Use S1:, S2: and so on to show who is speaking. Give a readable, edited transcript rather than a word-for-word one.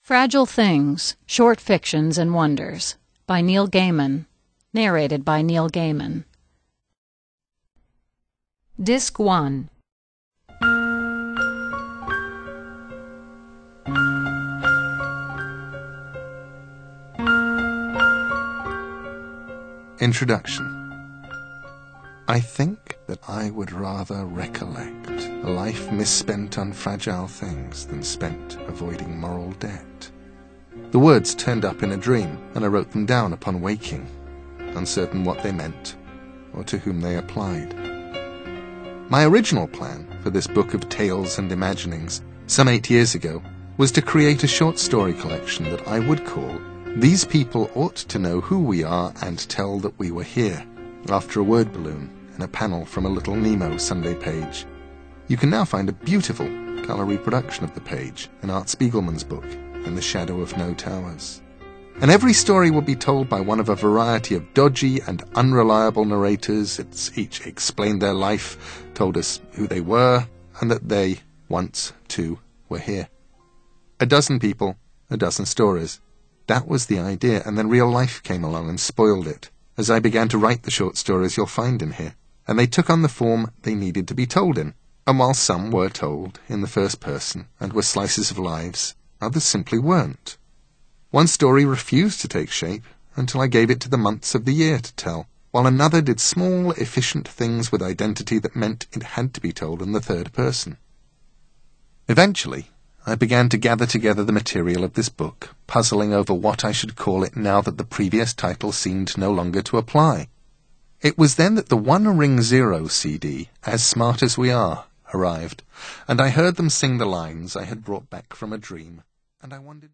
S1: Fragile Things, Short Fictions and Wonders by Neil Gaiman. Narrated by Neil Gaiman. Disc 1.
S2: Introduction. I think that I would rather recollect a life misspent on fragile things than spent avoiding moral debt. The words turned up in a dream, and I wrote them down upon waking, uncertain what they meant or to whom they applied. My original plan for this book of tales and imaginings, some 8 years ago, was to create a short story collection that I would call These People Ought to Know Who We Are and Tell That We Were Here, after a word balloon in a panel from a Little Nemo Sunday page. You can now find a beautiful colour reproduction of the page in Art Spiegelman's book, In the Shadow of No Towers. And every story will be told by one of a variety of dodgy and unreliable narrators. It's each explained their life, told us who they were, and that they, once, too, were here. A dozen people, a dozen stories. That was the idea, and then real life came along and spoiled it, as I began to write the short stories you'll find in here, and they took on the form they needed to be told in. And while some were told in the first person and were slices of lives, others simply weren't. One story refused to take shape until I gave it to the months of the year to tell, while another did small, efficient things with identity that meant it had to be told in the third person. Eventually, I began to gather together the material of this book, puzzling over what I should call it now that the previous title seemed no longer to apply. It was then that the One Ring Zero CD, As Smart As We Are, arrived, and I heard them sing the lines I had brought back from a dream, and I wondered...